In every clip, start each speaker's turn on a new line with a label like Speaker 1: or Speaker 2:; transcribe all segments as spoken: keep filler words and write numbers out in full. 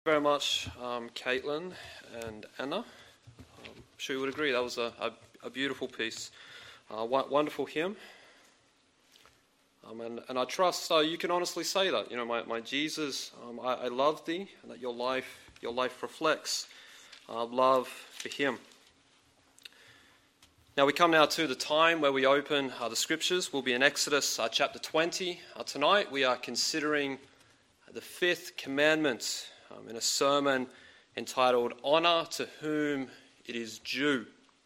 Speaker 1: Very much, um, Caitlin and Anna. Um, I'm sure you would agree that was a, a, a beautiful piece, uh, wonderful hymn. Um, and, and I trust uh, you can honestly say that, you know, my, my Jesus, um, I, I love thee, and that your life, your life reflects uh, love for him. Now we come now to the time where we open uh, the scriptures. We'll be in Exodus uh, chapter twenty. Uh, tonight we are considering the fifth commandment um, in a sermon entitled Honour to Whom It Is Due.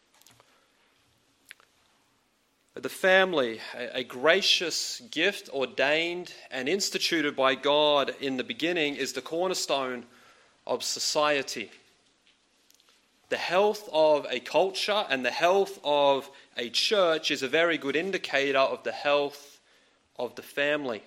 Speaker 1: The family, a, a gracious gift ordained and instituted by God in the beginning, is the cornerstone of society. The health of a culture and the health of a church is a very good indicator of the health of the family.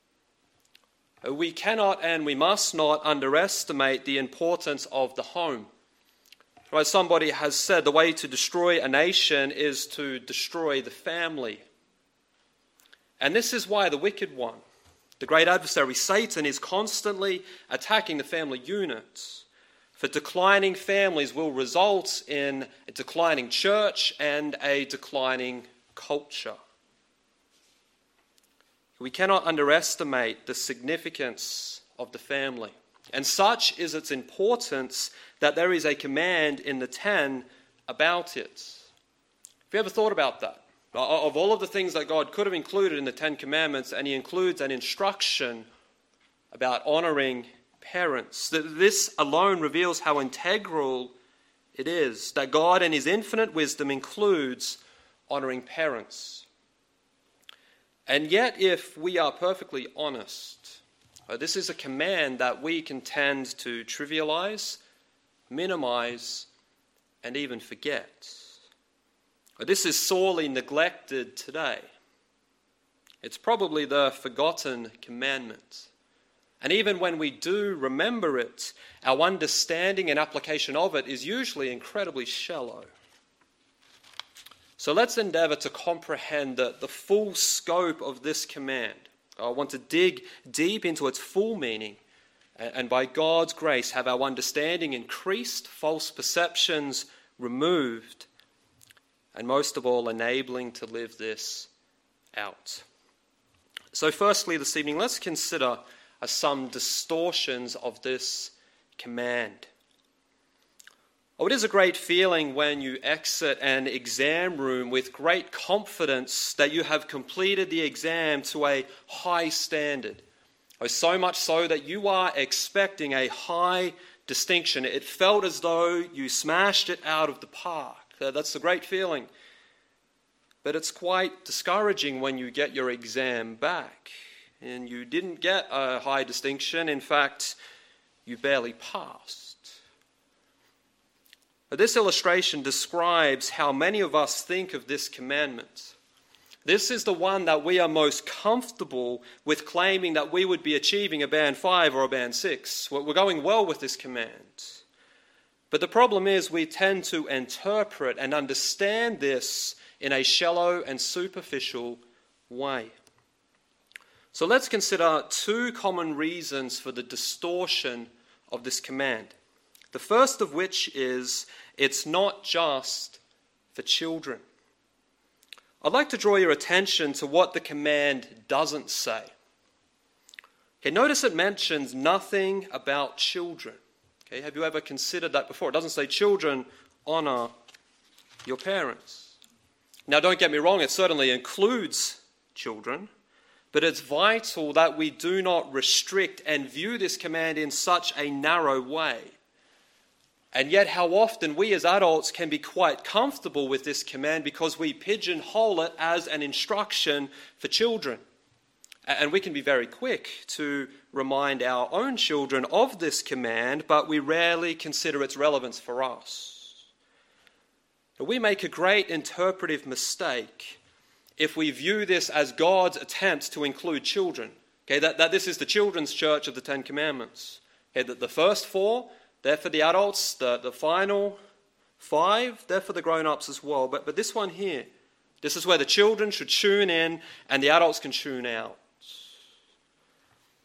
Speaker 1: We cannot and we must not underestimate the importance of the home. Right, somebody has said the way to destroy a nation is to destroy the family. And this is why the wicked one, the great adversary Satan, is constantly attacking the family unit. For declining families will result in a declining church and a declining culture. We cannot underestimate the significance of the family. And such is its importance that there is a command in the ten about it. Have you ever thought about that? Of all of the things that God could have included in the Ten Commandments, and he includes an instruction about honouring parents. This alone reveals how integral it is that God in his infinite wisdom includes honouring parents. And yet, if we are perfectly honest, uh, this is a command that we can tend to trivialize, minimize, and even forget. Uh, this is sorely neglected today. It's probably the forgotten commandment. And even when we do remember it, our understanding and application of it is usually incredibly shallow. So let's endeavour to comprehend the, the full scope of this command. I want to dig deep into its full meaning and, and by God's grace have our understanding increased, false perceptions removed, and most of all enabling to live this out. So firstly this evening, let's consider uh, some distortions of this command. Oh, it is a great feeling when you exit an exam room with great confidence that you have completed the exam to a high standard. Oh, so much so that you are expecting a high distinction. It felt as though you smashed it out of the park. That's a great feeling. But it's quite discouraging when you get your exam back and you didn't get a high distinction. In fact, you barely passed. This illustration describes how many of us think of this commandment. This is the one that we are most comfortable with claiming that we would be achieving a band five or a band six. We're going well with this command. But the problem is we tend to interpret and understand this in a shallow and superficial way. So let's consider two common reasons for the distortion of this command. The first of which is, it's not just for children. I'd like to draw your attention to what the command doesn't say. Okay, notice it mentions nothing about children. Okay, have you ever considered that before? It doesn't say children honour your parents. Now don't get me wrong, it certainly includes children, but it's vital that we do not restrict and view this command in such a narrow way. And yet how often we as adults can be quite comfortable with this command because we pigeonhole it as an instruction for children. And we can be very quick to remind our own children of this command, but we rarely consider its relevance for us. We make a great interpretive mistake if we view this as God's attempt to include children. Okay, that, that this is the children's church of the Ten Commandments. Okay, that the first four, they're for the adults. The, the final five, they're for the grown-ups as well. But, but this one here, this is where the children should tune in and the adults can tune out.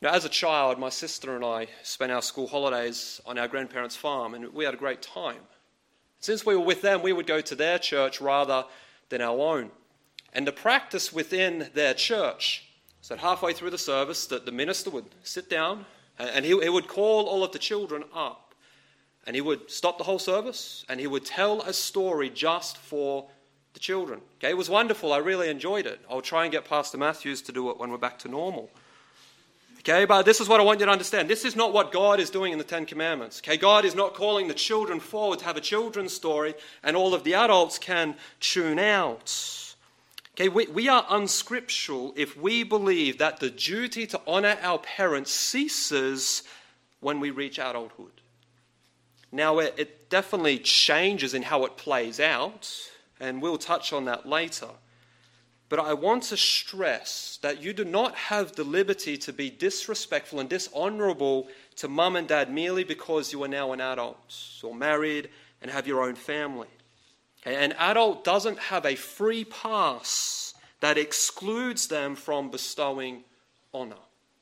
Speaker 1: Now, as a child, my sister and I spent our school holidays on our grandparents' farm, and we had a great time. Since we were with them, we would go to their church rather than our own. And the practice within their church is that halfway through the service, that the minister would sit down, and he, he would call all of the children up. And he would stop the whole service, and he would tell a story just for the children. Okay, it was wonderful. I really enjoyed it. I'll try and get Pastor Matthews to do it when we're back to normal. Okay, but this is what I want you to understand. This is not what God is doing in the Ten Commandments. Okay, God is not calling the children forward to have a children's story and all of the adults can tune out. Okay, we, we are unscriptural if we believe that the duty to honor our parents ceases when we reach adulthood. Now, it, it definitely changes in how it plays out, and we'll touch on that later. But I want to stress that you do not have the liberty to be disrespectful and dishonorable to mum and dad merely because you are now an adult or married and have your own family. An adult doesn't have a free pass that excludes them from bestowing honor.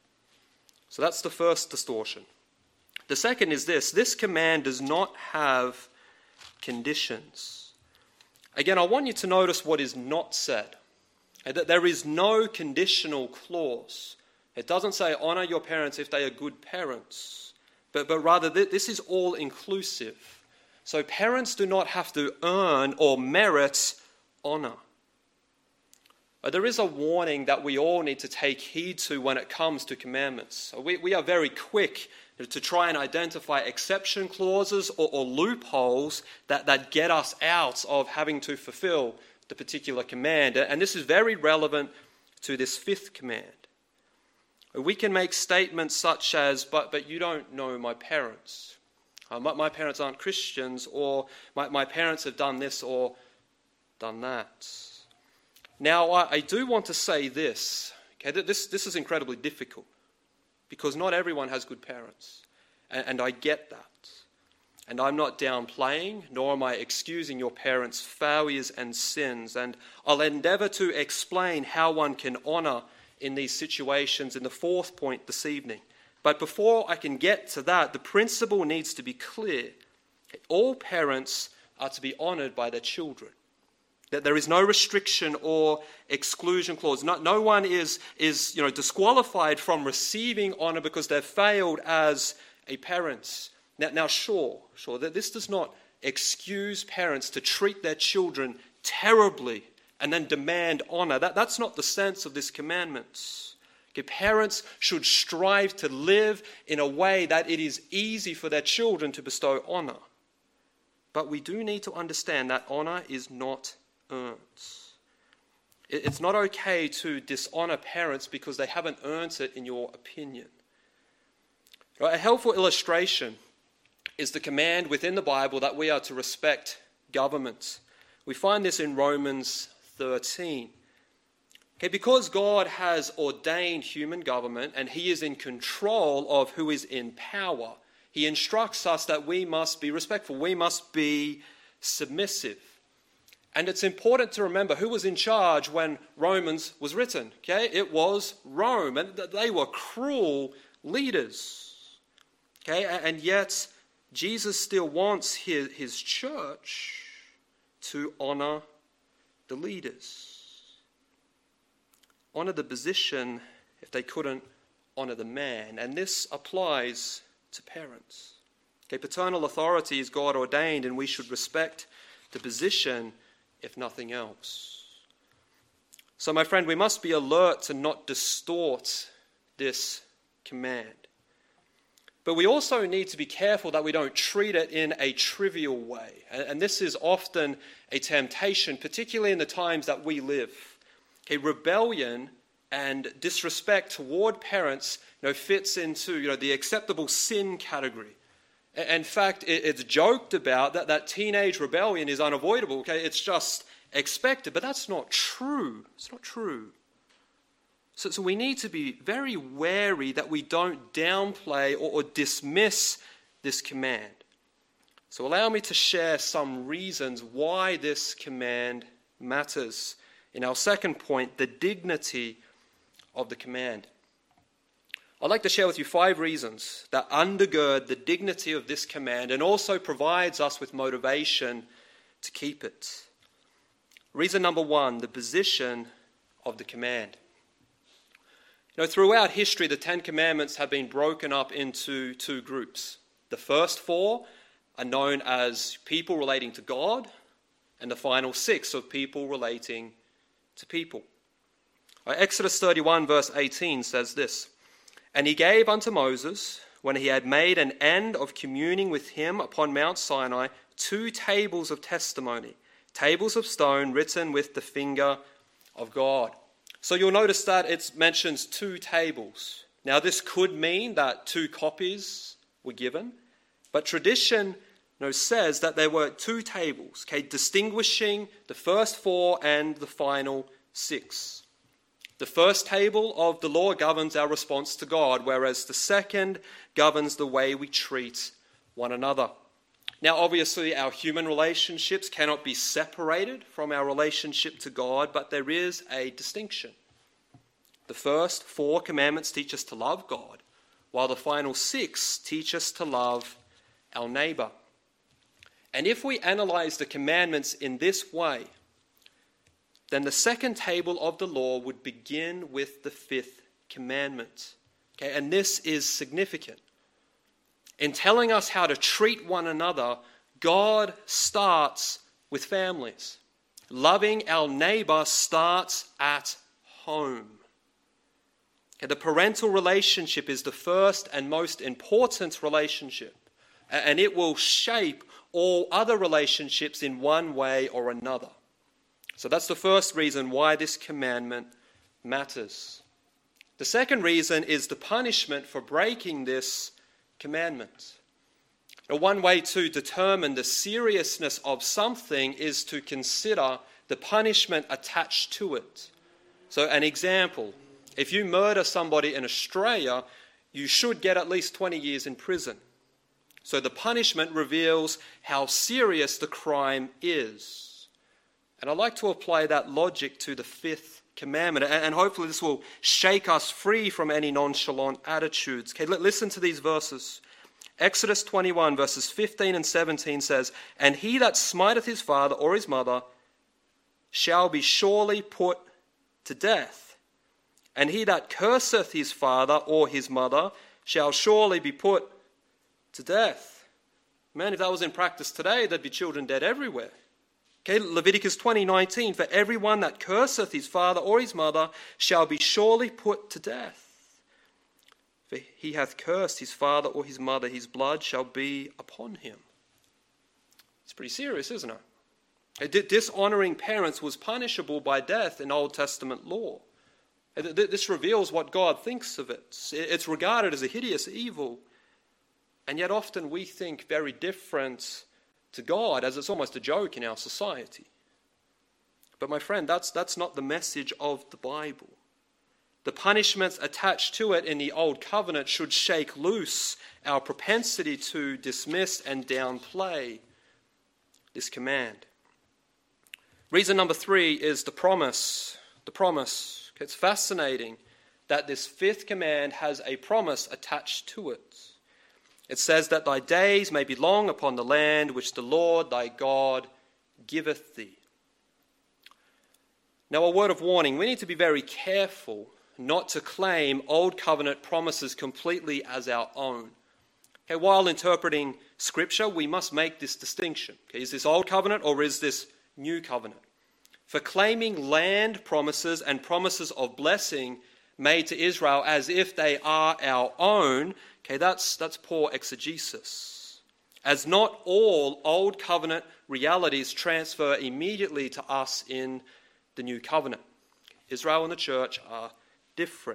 Speaker 1: So that's the first distortion. The second is this: this command does not have conditions. Again, I want you to notice what is not said. That there is no conditional clause. It doesn't say honor your parents if they are good parents, but, but rather this is all inclusive. So parents do not have to earn or merit honor. But there is a warning that we all need to take heed to when it comes to commandments. So we, we are very quick to try and identify exception clauses or, or loopholes that, that get us out of having to fulfill the particular command. And this is very relevant to this fifth command. We can make statements such as, but, but you don't know my parents. Uh, my, my parents aren't Christians, or my, my parents have done this or done that. Now, I, I do want to say this, okay, that this, this is incredibly difficult because not everyone has good parents, and, and I get that. And I'm not downplaying, nor am I excusing your parents' failures and sins. And I'll endeavour to explain how one can honour in these situations in the fourth point this evening. But before I can get to that, the principle needs to be clear. All parents are to be honoured by their children. That there is no restriction or exclusion clause. No, no one is, is you know, disqualified from receiving honour because they've failed as a parent. Now, now, sure, sure, that this does not excuse parents to treat their children terribly and then demand honour. That, that's not the sense of this commandment. Okay, parents should strive to live in a way that it is easy for their children to bestow honour. But we do need to understand that honour is not earned. It, it's not okay to dishonour parents because they haven't earned it in your opinion. A helpful illustration is the command within the Bible that we are to respect government. We find this in Romans thirteen. Okay, because God has ordained human government and he is in control of who is in power, he instructs us that we must be respectful, we must be submissive. And it's important to remember who was in charge when Romans was written. Okay, it was Rome, and they were cruel leaders. Okay, and yet Jesus still wants his, his church to honour the leaders. Honour the position if they couldn't honour the man. And this applies to parents. Okay, paternal authority is God ordained, and we should respect the position if nothing else. So my friend, we must be alert to not distort this command. But we also need to be careful that we don't treat it in a trivial way. And this is often a temptation, particularly in the times that we live. Okay, rebellion and disrespect toward parents, you know, fits into, you know, the acceptable sin category. In fact, it's joked about that, that teenage rebellion is unavoidable. Okay, it's just expected, but that's not true. It's not true. So, so we need to be very wary that we don't downplay or, or dismiss this command. So allow me to share some reasons why this command matters. In our second point, the dignity of the command. I'd like to share with you five reasons that undergird the dignity of this command and also provides us with motivation to keep it. Reason number one, the position of the command. You know, throughout history, the Ten Commandments have been broken up into two groups. The first four are known as people relating to God, and the final six of people relating to people. Exodus thirty-one verse eighteen says this, "And he gave unto Moses, when he had made an end of communing with him upon Mount Sinai, two tables of testimony, tables of stone written with the finger of God." So you'll notice that it mentions two tables. Now this could mean that two copies were given, but tradition you know, says that there were two tables, okay, distinguishing the first four and the final six. The first table of the law governs our response to God, whereas the second governs the way we treat one another. Now, obviously, our human relationships cannot be separated from our relationship to God, but there is a distinction. The first four commandments teach us to love God, while the final six teach us to love our neighbor. And if we analyze the commandments in this way, then the second table of the law would begin with the fifth commandment. Okay, and this is significant. In telling us how to treat one another, God starts with families. Loving our neighbor starts at home. Okay, the parental relationship is the first and most important relationship, and it will shape all other relationships in one way or another. So that's the first reason why this commandment matters. The second reason is the punishment for breaking this commandment. Now, one way to determine the seriousness of something is to consider the punishment attached to it. So an example, if you murder somebody in Australia, you should get at least twenty years in prison. So the punishment reveals how serious the crime is. And I'd like to apply that logic to the fifth commandment, and hopefully this will shake us free from any nonchalant attitudes. Okay, listen to these verses. Exodus twenty-one verses fifteen and seventeen says, "And he that smiteth his father or his mother shall be surely put to death. And he that curseth his father or his mother shall surely be put to death." Man, if that was in practice today, there'd be children dead everywhere. Okay, Leviticus twenty nineteen, "For everyone that curseth his father or his mother shall be surely put to death. For he hath cursed his father or his mother, his blood shall be upon him." It's pretty serious, isn't it? Dishonoring parents was punishable by death in Old Testament law. This reveals what God thinks of it. It's regarded as a hideous evil. And yet often we think very different to God, as it's almost a joke in our society. But my friend, that's, that's not the message of the Bible. The punishments attached to it in the Old Covenant should shake loose our propensity to dismiss and downplay this command. Reason number three is the promise. The promise. It's fascinating that this fifth command has a promise attached to it. It says that thy days may be long upon the land which the Lord thy God giveth thee. Now, a word of warning, we need to be very careful not to claim Old Covenant promises completely as our own. Okay, while interpreting Scripture, we must make this distinction. Okay, is this Old Covenant or is this New Covenant? For claiming land promises and promises of blessing made to Israel as if they are our own, okay, that's, that's poor exegesis. As not all Old Covenant realities transfer immediately to us in the New Covenant. Israel and the church are different.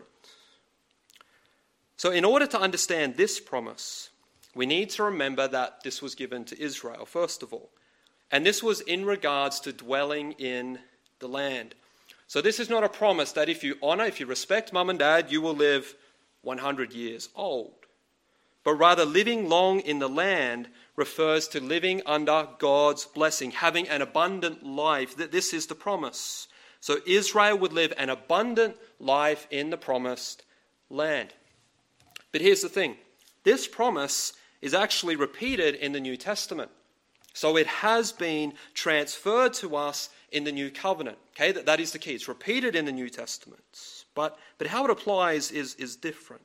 Speaker 1: So in order to understand this promise, we need to remember that this was given to Israel, first of all. And this was in regards to dwelling in the land. So this is not a promise that if you honor, if you respect mum and dad, you will live one hundred years old. But rather, living long in the land refers to living under God's blessing, having an abundant life. This is the promise. So Israel would live an abundant life in the promised land. But here's the thing. This promise is actually repeated in the New Testament. So it has been transferred to us in the New Covenant. Okay, that, that is the key. It's repeated in the New Testament. But, but how it applies is, is different.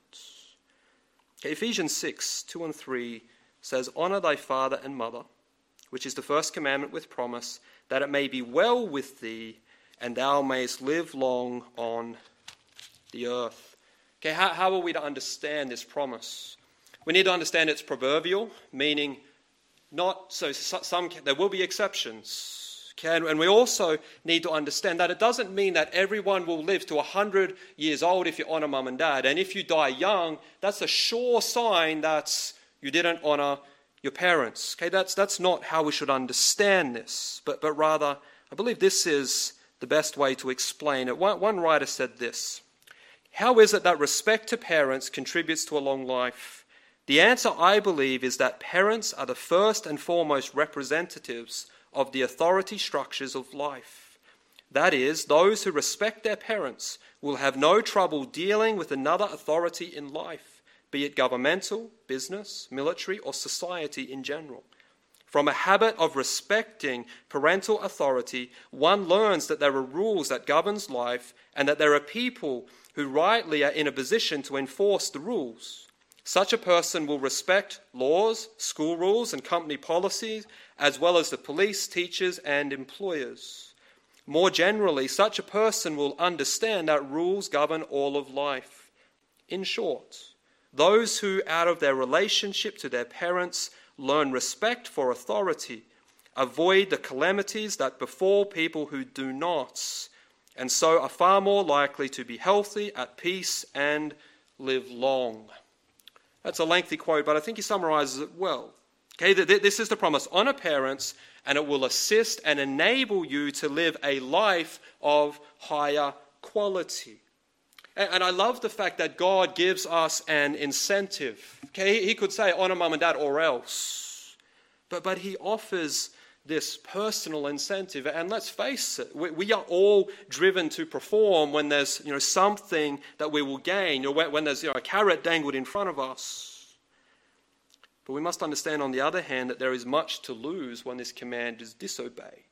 Speaker 1: Okay, Ephesians six, two and three says, "Honour thy father and mother, which is the first commandment with promise, that it may be well with thee, and thou mayest live long on the earth." Okay, how, how are we to understand this promise? We need to understand it's proverbial, meaning not so some there will be exceptions. Okay, and we also need to understand that it doesn't mean that everyone will live to one hundred years old if you honour mum and dad. And if you die young, that's a sure sign that you didn't honour your parents. Okay, that's that's not how we should understand this. But but rather, I believe this is the best way to explain it. One, one writer said this: "How is it that respect to parents contributes to a long life? The answer, I believe, is that parents are the first and foremost representatives of the authority structures of life. That is, those who respect their parents will have no trouble dealing with another authority in life, be it governmental, business, military, or society in general. From a habit of respecting parental authority, one learns that there are rules that governs life and that there are people who rightly are in a position to enforce the rules. Such a person will respect laws, school rules, and company policies, as well as the police, teachers, and employers. More generally, such a person will understand that rules govern all of life. In short, those who, out of their relationship to their parents, learn respect for authority, avoid the calamities that befall people who do not, and so are far more likely to be healthy, at peace, and live long." That's a lengthy quote, but I think he summarizes it well. Okay, this is the promise. Honour parents, and it will assist and enable you to live a life of higher quality. And I love the fact that God gives us an incentive. Okay, he could say, honour mum and dad or else. But, but he offers this personal incentive. And let's face it, we, we are all driven to perform when there's, you know, something that we will gain, or when, when there's, you know, a carrot dangled in front of us. But we must understand, on the other hand, that there is much to lose when this command is disobeyed.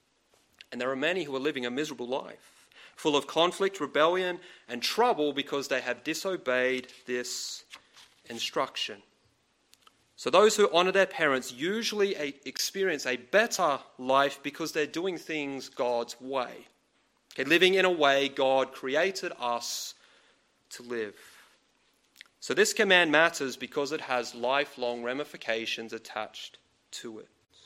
Speaker 1: And there are many who are living a miserable life, full of conflict, rebellion, and trouble because they have disobeyed this instruction. So those who honour their parents usually experience a better life because they're doing things God's way. Okay, living in a way God created us to live. So this command matters because it has lifelong ramifications attached to it.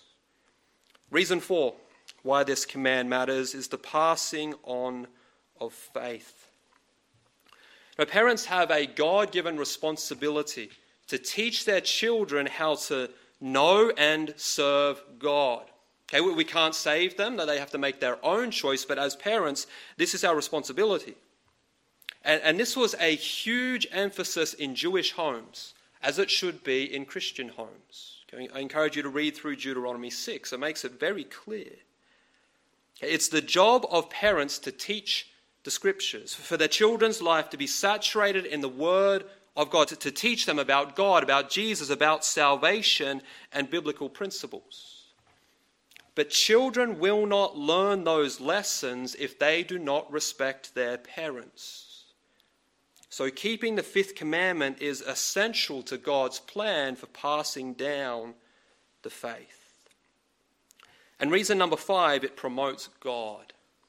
Speaker 1: Reason four why this command matters is the passing on of faith. Now, parents have a God-given responsibility to teach their children how to know and serve God. Okay, we can't save them, that they have to make their own choice, but as parents, this is our responsibility. And, and this was a huge emphasis in Jewish homes, as it should be in Christian homes. Okay, I encourage you to read through Deuteronomy six. It makes it very clear. Okay, it's the job of parents to teach the scriptures, for their children's life to be saturated in the word of God, to, to teach them about God, about Jesus, about salvation and biblical principles. But children will not learn those lessons if they do not respect their parents. So keeping the fifth commandment is essential to God's plan for passing down the faith. And reason number five, it promotes God.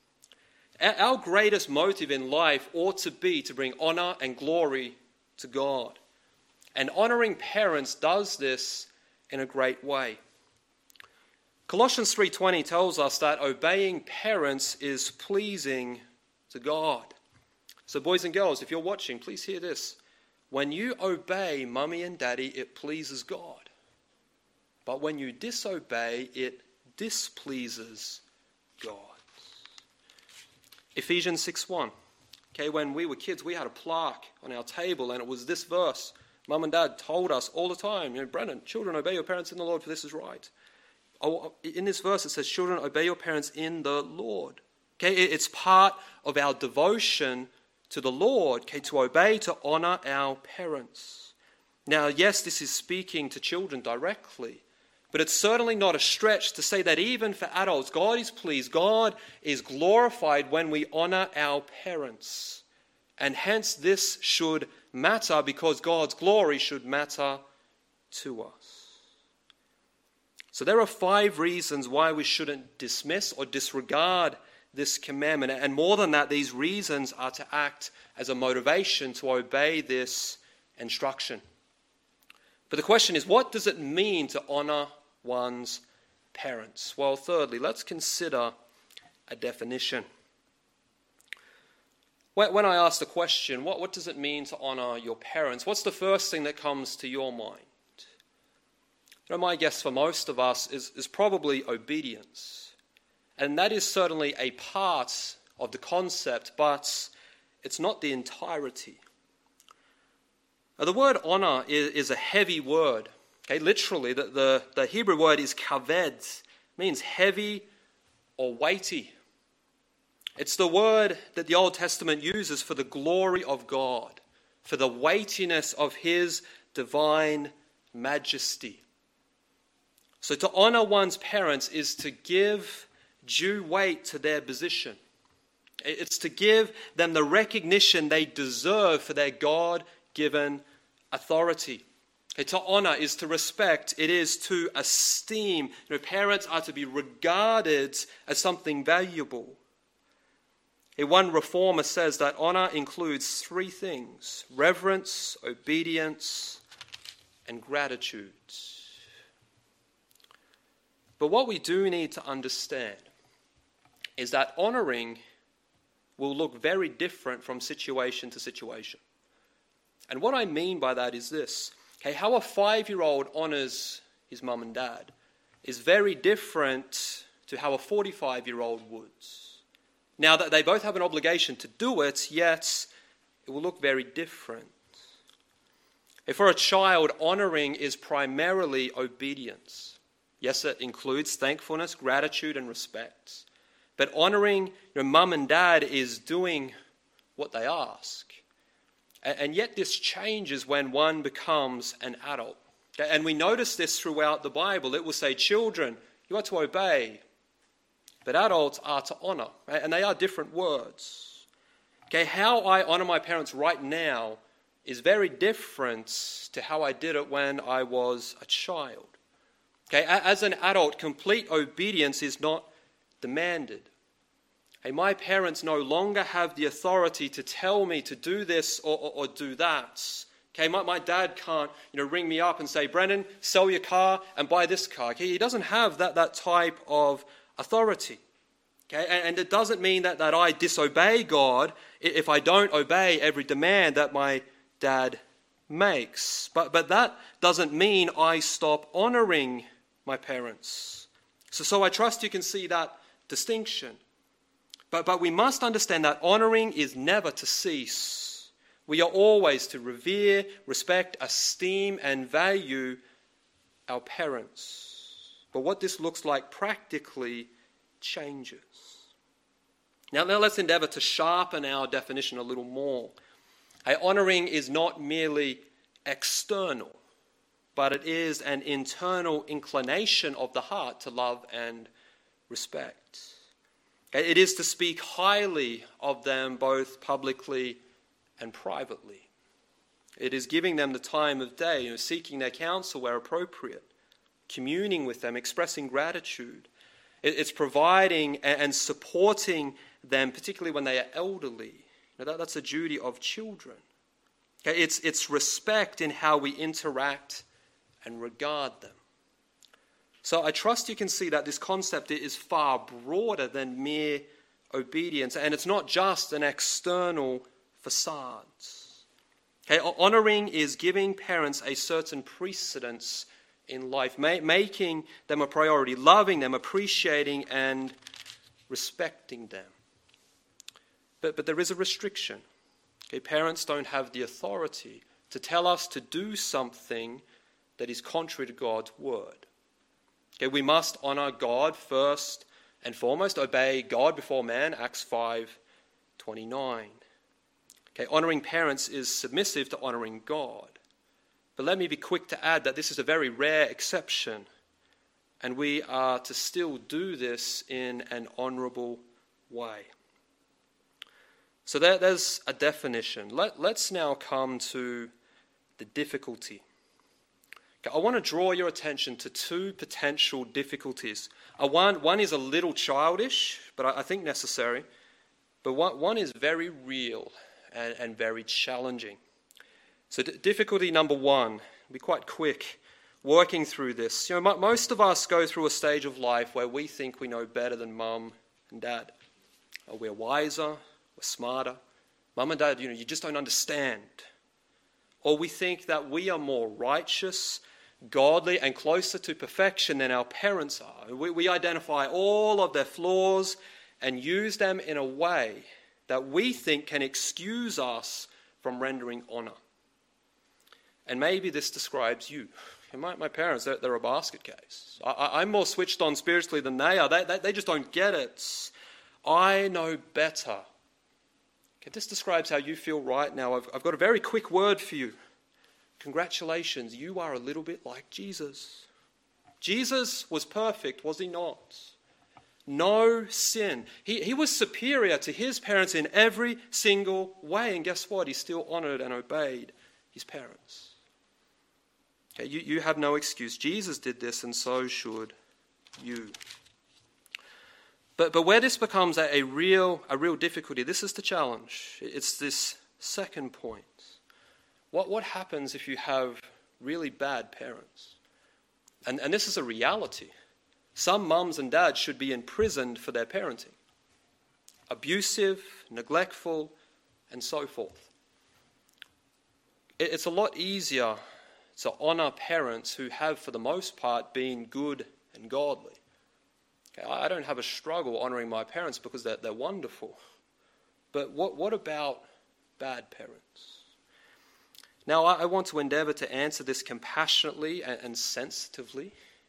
Speaker 1: Our greatest motive in life ought to be to bring honor and glory to God. And honouring parents does this in a great way. Colossians three twenty tells us that obeying parents is pleasing to God. So boys and girls, if you're watching, please hear this. When you obey mummy and daddy, it pleases God. But when you disobey, it displeases God. Ephesians six one. Okay, when we were kids, we had a plaque on our table, and it was this verse. Mum and Dad told us all the time, you know, Brennan, children, obey your parents in the Lord, for this is right. Oh, in this verse, it says, children, obey your parents in the Lord. Okay, it's part of our devotion to the Lord, okay, to obey, to honour our parents. Now, yes, this is speaking to children directly, but it's certainly not a stretch to say that even for adults, God is pleased, God is glorified when we honor our parents. And hence this should matter because God's glory should matter to us. So there are five reasons why we shouldn't dismiss or disregard this commandment. And more than that, these reasons are to act as a motivation to obey this instruction. But the question is, what does it mean to honor one's parents? Well, thirdly, let's consider a definition. When I ask the question, what, what does it mean to honor your parents? What's the first thing that comes to your mind? You know, my guess for most of us is, is probably obedience. And that is certainly a part of the concept, but it's not the entirety. Now, the word honor is, is a heavy word. Okay, literally, the, the, the Hebrew word is kaved, means heavy or weighty. It's the word that the Old Testament uses for the glory of God, for the weightiness of his divine majesty. So to honor one's parents is to give due weight to their position. It's to give them the recognition they deserve for their God-given authority. To honor is to respect. It is to esteem. You know, parents are to be regarded as something valuable. One reformer says that honor includes three things: reverence, obedience, and gratitude. But what we do need to understand is that honoring will look very different from situation to situation. And what I mean by that is this. Okay, how a five-year-old honors his mum and dad is very different to how a forty-five-year-old would. Now, that they both have an obligation to do it, yet it will look very different. If for a child, honoring is primarily obedience. Yes, it includes thankfulness, gratitude, and respect. But honoring your mum and dad is doing what they ask. And yet this changes when one becomes an adult. And we notice this throughout the Bible. It will say, children, you are to obey. But adults are to honor. And they are different words. Okay, how I honor my parents right now is very different to how I did it when I was a child. Okay, as an adult, complete obedience is not demanded. Hey, my parents no longer have the authority to tell me to do this or, or, or do that. Okay, my, my dad can't, you know, ring me up and say, Brendan, sell your car and buy this car. Okay, he doesn't have that, that type of authority. Okay, and, and it doesn't mean that, that I disobey God if I don't obey every demand that my dad makes. But, but that doesn't mean I stop honoring my parents. So, so I trust you can see that distinction. But, but we must understand that honoring is never to cease. We are always to revere, respect, esteem, and value our parents. But what this looks like practically changes. Now, now let's endeavor to sharpen our definition a little more. A honoring is not merely external, but it is an internal inclination of the heart to love and respect. It is to speak highly of them both publicly and privately. It is giving them the time of day, you know, seeking their counsel where appropriate, communing with them, expressing gratitude. It's providing and supporting them, particularly when they are elderly. You know, that, that's a duty of children. Okay, it's, it's respect in how we interact and regard them. So I trust you can see that this concept is far broader than mere obedience, and it's not just an external facade. Okay, honoring is giving parents a certain precedence in life, ma- making them a priority, loving them, appreciating and respecting them. But, but there is a restriction. Okay, parents don't have the authority to tell us to do something that is contrary to God's word. Okay, we must honor God first and foremost, obey God before man, Acts five twenty-nine. Okay, honoring parents is submissive to honoring God. But let me be quick to add that this is a very rare exception, and we are to still do this in an honourable way. So there, there's a definition. Let, let's now come to the difficulty. Okay, I want to draw your attention to two potential difficulties. Uh, one, one is a little childish, but I, I think necessary. But one, one is very real and, and very challenging. So d- difficulty number one, I'll be quite quick working through this. You know, m- most of us go through a stage of life where we think we know better than mum and dad. Uh, we're wiser, we're smarter. Mum and dad, you know, you just don't understand. Or we think that we are more righteous, godly, and closer to perfection than our parents are. We, we identify all of their flaws and use them in a way that we think can excuse us from rendering honour. And maybe this describes you. My, my parents, they're, they're a basket case. I, I'm more switched on spiritually than they are. They, they, they just don't get it. I know better. Okay, this describes how you feel right now. I've, I've got a very quick word for you. Congratulations, you are a little bit like Jesus. Jesus was perfect, was he not? No sin. He, he was superior to his parents in every single way. And guess what? He still honoured and obeyed his parents. Okay, you, you have no excuse. Jesus did this, and so should you. But but where this becomes a, a real a real difficulty, this is the challenge. It's this second point. What what happens if you have really bad parents? And and this is a reality. Some mums and dads should be imprisoned for their parenting. Abusive, neglectful, and so forth. It, it's a lot easier to honour parents who have, for the most part, been good and godly. Okay, I don't have a struggle honouring my parents because they're, they're wonderful. But what, what about bad parents? Now, I, I want to endeavour to answer this compassionately and, and sensitively.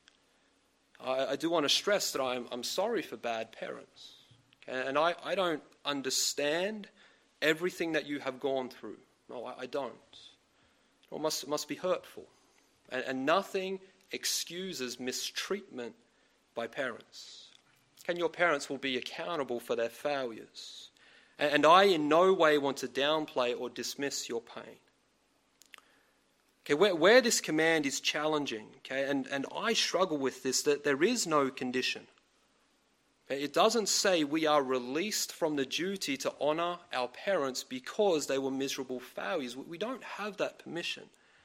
Speaker 1: I, I do want to stress that I'm, I'm sorry for bad parents. Okay? And I, I don't understand everything that you have gone through. No, I, I don't. It must, it must be hurtful. And, and nothing excuses mistreatment by parents. And your parents will be accountable for their failures. And, and I in no way want to downplay or dismiss your pain. Okay, where, where this command is challenging, okay, and, and I struggle with this, that there is no condition. Okay, it doesn't say we are released from the duty to honour our parents because they were miserable failures. We don't have that permission.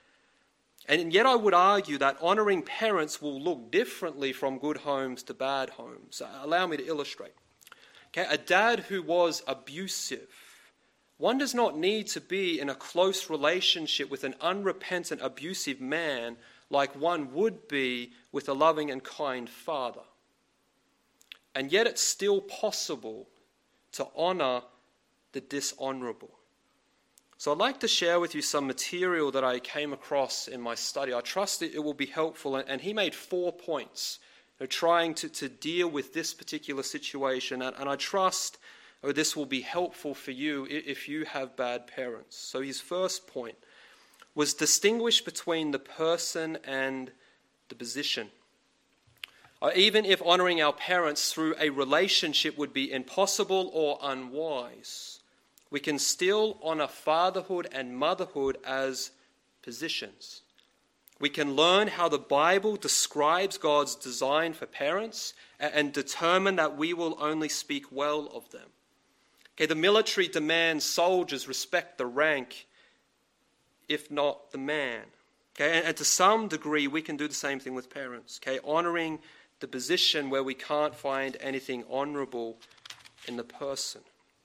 Speaker 1: And yet I would argue that honouring parents will look differently from good homes to bad homes. Allow me to illustrate. Okay, a dad who was abusive, one does not need to be in a close relationship with an unrepentant, abusive man like one would be with a loving and kind father. And yet it's still possible to honour the dishonourable. So I'd like to share with you some material that I came across in my study. I trust that it will be helpful. And he made four points, you know, trying to, to deal with this particular situation. And, and I trust oh, this will be helpful for you if you have bad parents. So his first point was distinguish between the person and the position. Uh, even if honouring our parents through a relationship would be impossible or unwise, we can still honour fatherhood and motherhood as positions. We can learn how the Bible describes God's design for parents and determine that we will only speak well of them. Okay, the military demands soldiers respect the rank, if not the man. Okay, and, and to some degree, we can do the same thing with parents. Okay, honouring the position where we can't find anything honourable in the person.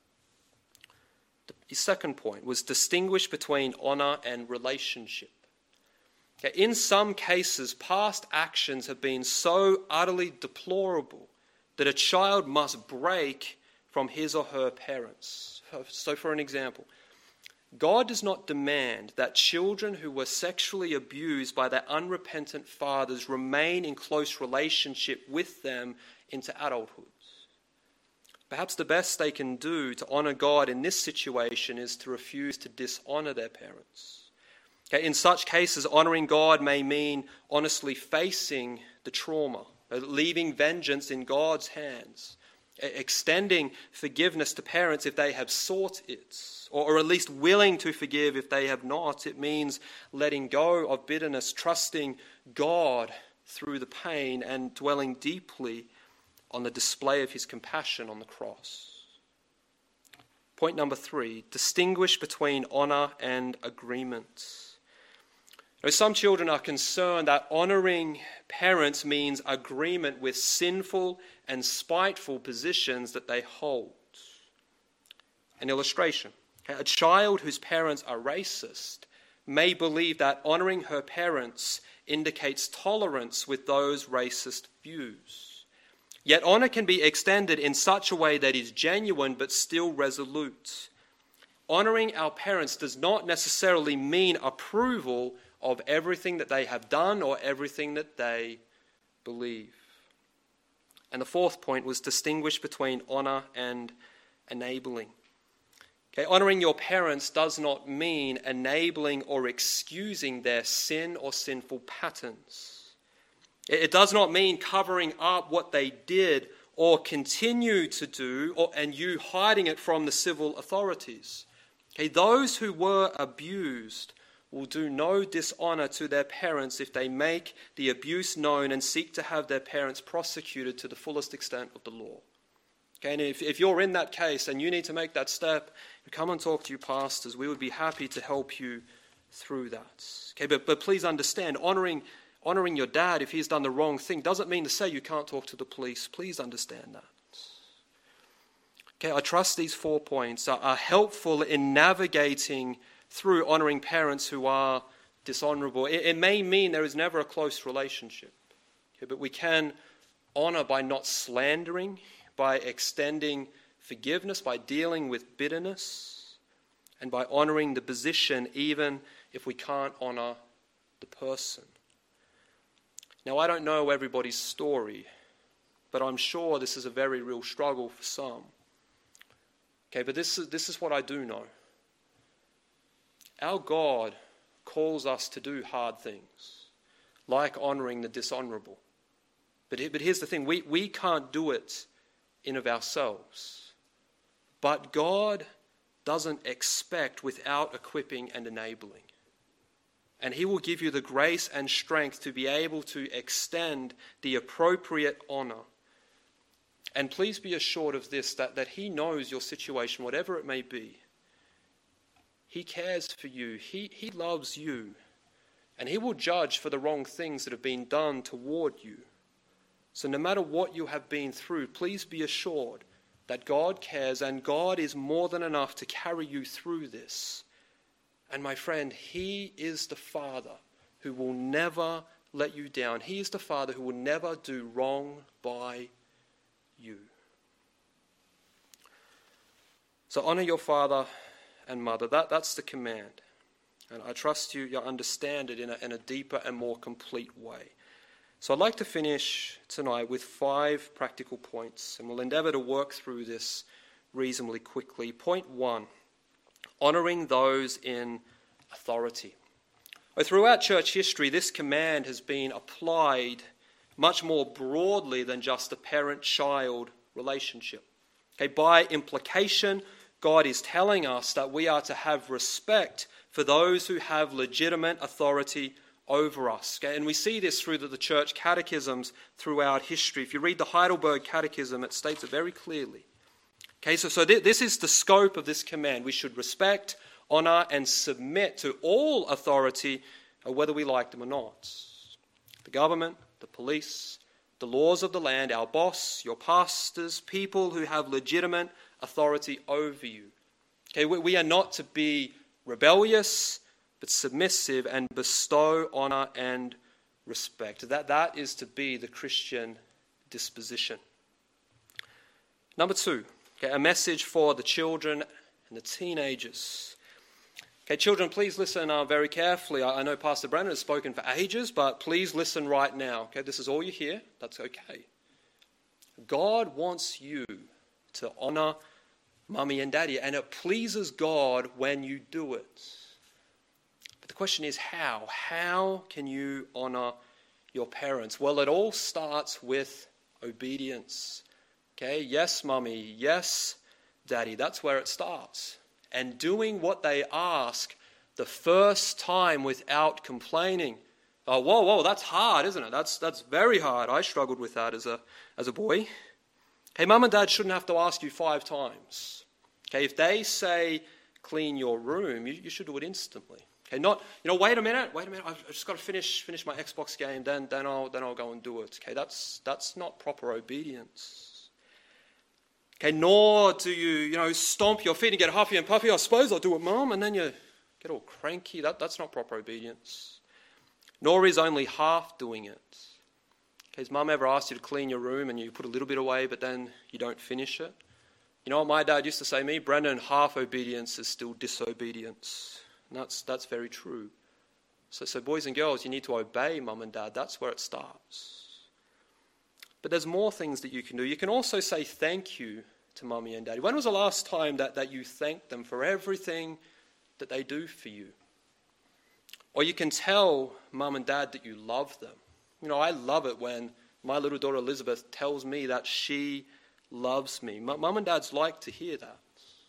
Speaker 1: His second point was distinguish between honour and relationship. Okay, in some cases, past actions have been so utterly deplorable that a child must break from his or her parents. So for an example, God does not demand that children who were sexually abused by their unrepentant fathers remain in close relationship with them into adulthood. Perhaps the best they can do to honour God in this situation is to refuse to dishonour their parents. Okay, in such cases, honoring God may mean honestly facing the trauma, leaving vengeance in God's hands, extending forgiveness to parents if they have sought it, or, or at least willing to forgive if they have not. It means letting go of bitterness, trusting God through the pain, and dwelling deeply on the display of his compassion on the cross. Point number three, distinguish between honor and agreement. Now, some children are concerned that honoring parents means agreement with sinful and spiteful positions that they hold. An illustration. A child whose parents are racist may believe that honoring her parents indicates tolerance with those racist views. Yet honor can be extended in such a way that is genuine but still resolute. Honoring our parents does not necessarily mean approval of everything that they have done or everything that they believe. And the fourth point was distinguish between honor and enabling. Okay, honoring your parents does not mean enabling or excusing their sin or sinful patterns. It does not mean covering up what they did or continue to do, or, and you hiding it from the civil authorities. Okay, those who were abused will do no dishonor to their parents if they make the abuse known and seek to have their parents prosecuted to the fullest extent of the law. Okay, and if, if you're in that case and you need to make that step, come and talk to your pastors. We would be happy to help you through that. Okay, but, but please understand, honoring, honoring your dad if he's done the wrong thing doesn't mean to say you can't talk to the police. Please understand that. Okay, I trust these four points are, are helpful in navigating through honoring parents who are dishonorable. It, it may mean there is never a close relationship, okay, but we can honor by not slandering, by extending forgiveness, by dealing with bitterness, and by honoring the position even if we can't honor the person. Now, I don't know everybody's story, but I'm sure this is a very real struggle for some. Okay, but this is, this is what I do know. Our God calls us to do hard things, like honoring the dishonorable. But, but here's the thing, we, we can't do it in of ourselves. But God doesn't expect without equipping and enabling. And he will give you the grace and strength to be able to extend the appropriate honor. And please be assured of this, that, that he knows your situation, whatever it may be. He cares for you. He, he loves you. And he will judge for the wrong things that have been done toward you. So no matter what you have been through, please be assured that God cares and God is more than enough to carry you through this. And my friend, he is the Father who will never let you down. He is the Father who will never do wrong by you. So honor your father and mother. That, that's the command. And I trust you, you understand it in a, in a deeper and more complete way. So I'd like to finish tonight with five practical points, and we'll endeavour to work through this reasonably quickly. Point one, honouring those in authority. Well, throughout church history, this command has been applied much more broadly than just a parent-child relationship. Okay, by implication, God is telling us that we are to have respect for those who have legitimate authority over us. Okay? And we see this through the, the church catechisms throughout history. If you read the Heidelberg Catechism, it states it very clearly. Okay, so, so th- this is the scope of this command. We should respect, honour and submit to all authority, uh, whether we like them or not. The government, the police, the laws of the land, our boss, your pastors, people who have legitimate authority over you. Okay, we, we are not to be rebellious, but submissive and bestow honour and respect. That, that is to be the Christian disposition. Number two, okay, a message for the children and the teenagers. Okay, children, please listen uh, very carefully. I, I know Pastor Brennan has spoken for ages, but please listen right now. Okay, this is all you hear. That's okay. God wants you to honour Mummy and Daddy, and it pleases God when you do it. But the question is how? How can you honor your parents? Well, it all starts with obedience. Okay, yes, mummy, yes, daddy, that's where it starts. And doing what they ask the first time without complaining. Oh, whoa, whoa, that's hard, isn't it? That's that's very hard. I struggled with that as a as a boy. Hey, mum and dad shouldn't have to ask you five times. Okay, if they say clean your room, you, you should do it instantly. Okay, not, you know, wait a minute, wait a minute, I've just got to finish finish my Xbox game, then then I'll then I'll go and do it. Okay, that's that's not proper obedience. Okay, nor do you, you know, stomp your feet and get huffy and puffy, I suppose I'll do it, Mum, and then you get all cranky. That that's not proper obedience. Nor is only half doing it. Okay, has Mum ever asked you to clean your room and you put a little bit away, but then you don't finish it? You know what my dad used to say to me? Brendan, half obedience is still disobedience. And that's that's very true. So, so boys and girls, you need to obey mum and dad. That's where it starts. But there's more things that you can do. You can also say thank you to mummy and daddy. When was the last time that, that you thanked them for everything that they do for you? Or you can tell mum and dad that you love them. You know, I love it when my little daughter Elizabeth tells me that she loves me. Mum and dads like to hear that.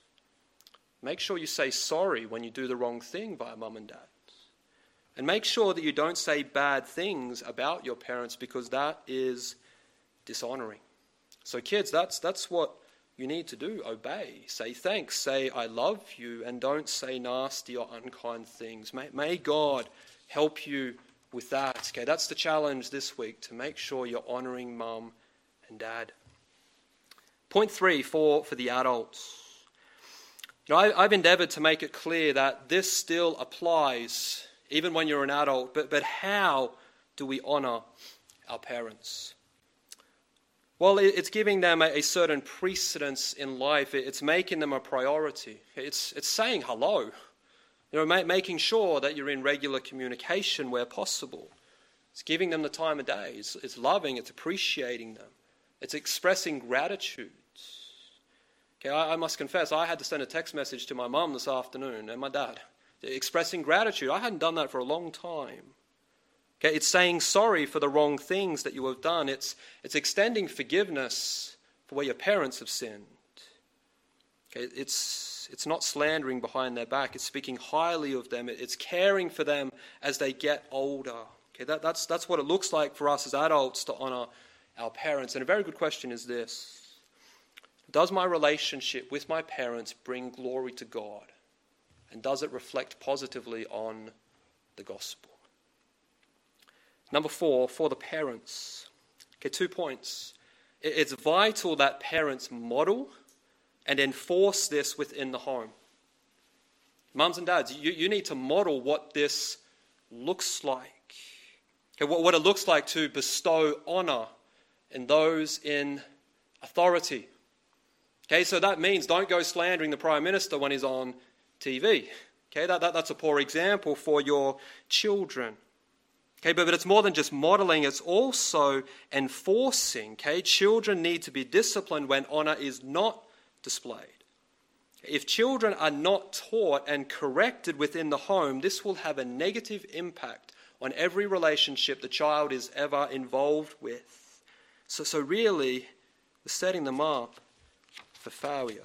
Speaker 1: Make sure you say sorry when you do the wrong thing by mum and dad. And make sure that you don't say bad things about your parents, because that is dishonoring. So kids, that's that's what you need to do. Obey. Say thanks. Say I love you, and don't say nasty or unkind things. May, may God help you with that. Okay, that's the challenge this week, to make sure you're honoring mum and dad. Point three for, for the adults. You know, I, I've endeavoured to make it clear that this still applies even when you're an adult, but, but how do we honour our parents? Well, it, it's giving them a, a certain precedence in life. It, it's making them a priority. It's, it's saying hello. You know, ma- making sure that you're in regular communication where possible. It's giving them the time of day. It's, it's loving, it's appreciating them. It's expressing gratitude. Okay, I, I must confess, I had to send a text message to my mum this afternoon and my dad, expressing gratitude. I hadn't done that for a long time. Okay, it's saying sorry for the wrong things that you have done. It's, it's extending forgiveness for where your parents have sinned. Okay, it's, it's not slandering behind their back. It's speaking highly of them. It's caring for them as they get older. Okay, that, that's, that's what it looks like for us as adults to honour our parents. And a very good question is this: does my relationship with my parents bring glory to God? And does it reflect positively on the gospel? Number four, for the parents. Okay, two points. It's vital that parents model and enforce this within the home. Mums and dads, you, you need to model what this looks like. Okay, what, what it looks like to bestow honour in those in authority. Okay, so that means don't go slandering the Prime Minister when he's on T V. Okay, that, that, that's a poor example for your children. Okay, but, but it's more than just modelling, it's also enforcing. Okay, children need to be disciplined when honour is not displayed. If children are not taught and corrected within the home, this will have a negative impact on every relationship the child is ever involved with. So, so really, we're setting them up for failure.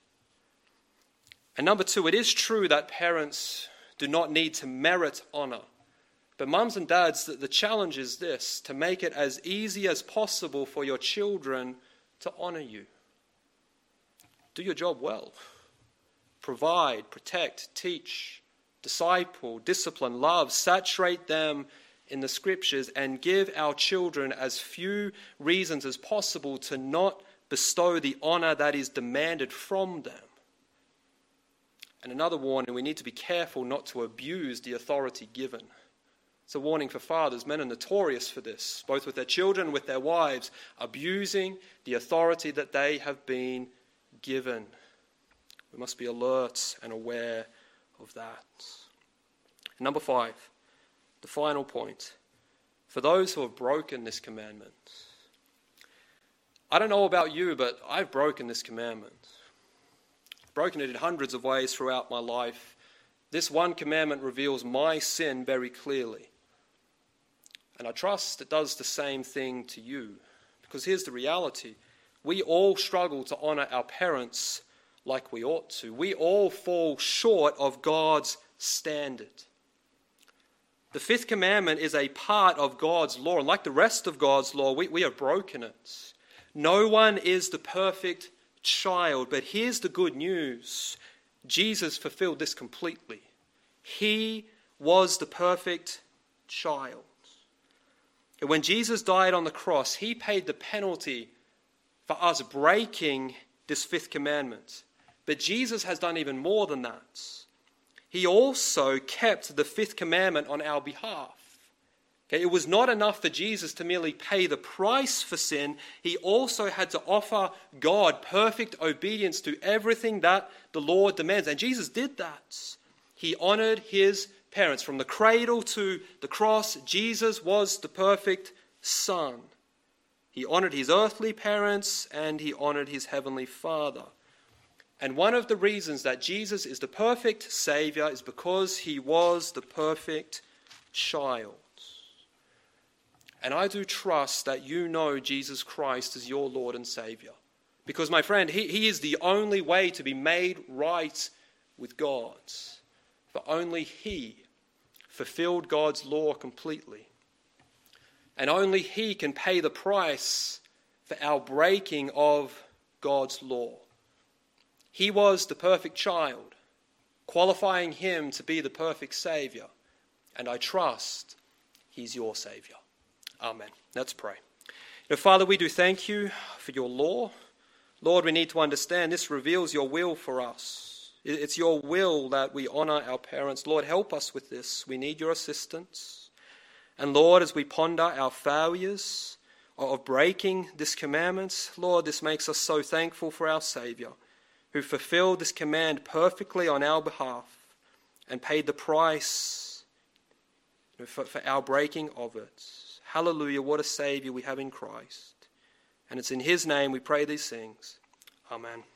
Speaker 1: And number two, it is true that parents do not need to merit honour. But mums and dads, the, the challenge is this: to make it as easy as possible for your children to honour you. Do your job well. Provide, protect, teach, disciple, discipline, love, saturate them in the scriptures, and give our children as few reasons as possible to not bestow the honour that is demanded from them. And another warning, we need to be careful not to abuse the authority given. It's a warning for fathers. Men are notorious for this, both with their children and with their wives, abusing the authority that they have been given. We must be alert and aware of that. Number five, the final point. For those who have broken this commandment. I don't know about you, but I've broken this commandment. I've broken it in hundreds of ways throughout my life. This one commandment reveals my sin very clearly. And I trust it does the same thing to you. Because here's the reality. We all struggle to honor our parents like we ought to. We all fall short of God's standard. The fifth commandment is a part of God's law. And like the rest of God's law, we, we have broken it. No one is the perfect child. But here's the good news. Jesus fulfilled this completely. He was the perfect child. And when Jesus died on the cross, he paid the penalty for us breaking this fifth commandment. But Jesus has done even more than that. He also kept the fifth commandment on our behalf. Okay, it was not enough for Jesus to merely pay the price for sin. He also had to offer God perfect obedience to everything that the law demands. And Jesus did that. He honored his parents. From the cradle to the cross, Jesus was the perfect son. He honored his earthly parents and he honored his heavenly Father. And one of the reasons that Jesus is the perfect Savior is because he was the perfect child. And I do trust that you know Jesus Christ as your Lord and Savior. Because, my friend, he, he is the only way to be made right with God. For only he fulfilled God's law completely. And only he can pay the price for our breaking of God's law. He was the perfect child, qualifying him to be the perfect Savior. And I trust he's your Savior. Amen. Let's pray. Now, Father, we do thank you for your law. Lord, we need to understand this reveals your will for us. It's your will that we honor our parents. Lord, help us with this. We need your assistance. And Lord, as we ponder our failures of breaking this commandment, Lord, this makes us so thankful for our Savior, who fulfilled this command perfectly on our behalf and paid the price for, for our breaking of it. Hallelujah, what a Savior we have in Christ. And it's in his name we pray these things. Amen.